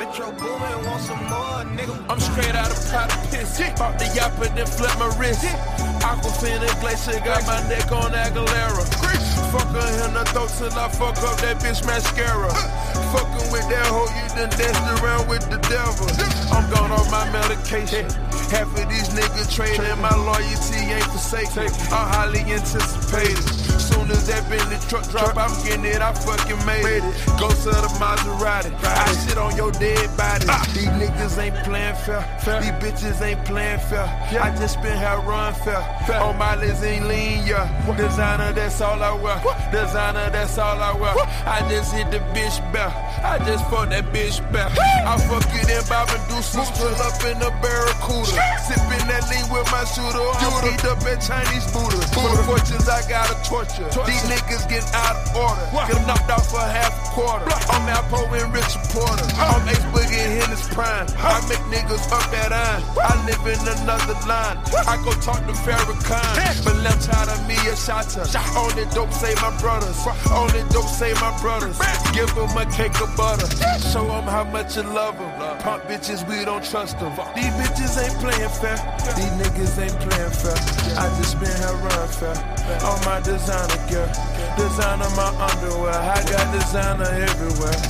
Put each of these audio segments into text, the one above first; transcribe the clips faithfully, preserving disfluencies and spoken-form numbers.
Metro Boomin, want some more, nigga. I'm straight out of pot of piss. Pop the yapper, then flip my wrist. Aquafina Glacier got my neck on Aguilera. Fuck her in the throat till I fuck up that bitch mascara. Fucking with that hoe, you done danced around with the devil. I'm gone off my medication. Half of these niggas trading, my loyalty ain't forsaken. I'm highly anticipated. Soon as that Bentley truck drop, I'm getting it, I fucking made it. Ghost of the Maserati, I shit on your dead body. These niggas ain't playing fair, these bitches ain't playing fair. I just spent her run fair, on my list ain't lean, yeah. Designer, that's all I wear. Designer, that's all I wear. I just hit the bitch bell, I just fuck that bitch bell. I fuck it in Bob and Deuces, pull up in the Barracuda. Sipping that lean with my shooter, I'm beat up at Chinese Buddha. For the fortunes, I gotta torture. These niggas getting out of order. Get them knocked off for half a quarter. I'm Alpo and Richard Porter. I'm Ace Boogie in his prime. I make niggas up that iron. I live in another line. I go talk to Farrakhan. But left side of me a shotter. Only dope say my brothers. Only dope say my brothers. Give them a cake of butter. Show them how much you love them. Punk bitches, we don't trust them. These bitches ain't playing fair. These niggas ain't playing fair. I just been here run fair. On my designer girl. Designer my underwear. I got designer everywhere.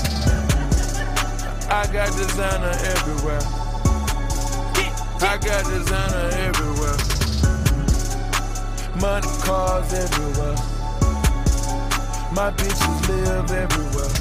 I got designer everywhere. I got designer everywhere. Money, cars everywhere. My bitches live everywhere.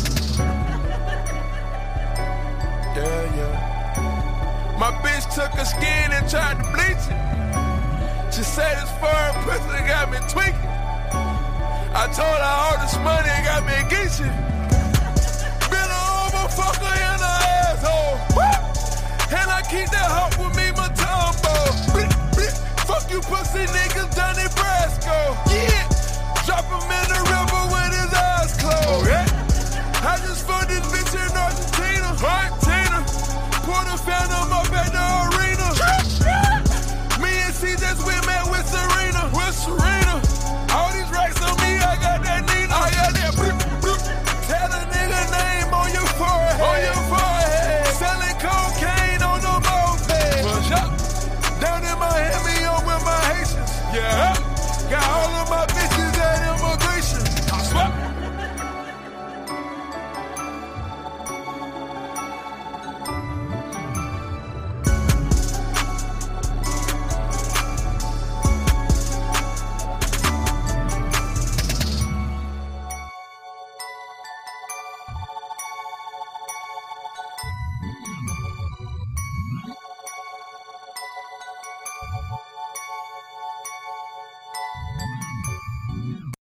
Yeah, yeah. My bitch took her skin and tried to bleach it. She said it's firm pussy got me tweaking. I told her all this money got me geeching. Been a overfucker in her asshole. And I keep that hot with me, my Tombo. Fuck you pussy niggas, Donnie Brasco. Yeah. Drop him in the river with his eyes closed. Okay. I just fucked this bitch in Argentina. Argentina. Put a phantom up at the arena. Me and C just went mad with Serena. With Serena. All these racks on me, I got that Nina. I got that bloop, bloop. Tell a nigga name on your forehead. On your forehead. Selling cocaine on the moped. Push up. Down in Miami, I'm with my Haitians. Yeah. Got all of my bitches at immigration. I swear.